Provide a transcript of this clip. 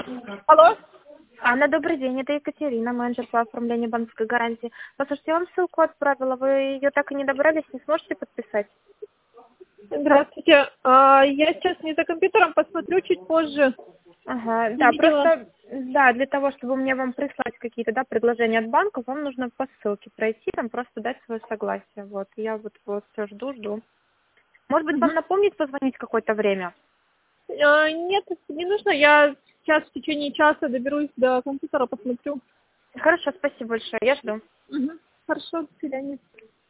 Алло? Анна, добрый день, это Екатерина, менеджер по оформлению банковской гарантии. Послушайте, я вам ссылку отправила, вы ее так и не добрались, не сможете подписать? Здравствуйте. Я сейчас не за компьютером, посмотрю чуть позже. Ага, Не да, видела. просто, да, для того, чтобы мне вам прислать какие-то, да, предложения от банков, вам нужно по ссылке пройти, там просто дать свое согласие, вот. Я вот все жду. Может быть, Мгм. вам напомнить позвонить в какое-то время? Нет, не нужно. Я сейчас в течение часа доберусь до компьютера, посмотрю. Хорошо, спасибо большое, я жду. Мгм. Хорошо, до свидания.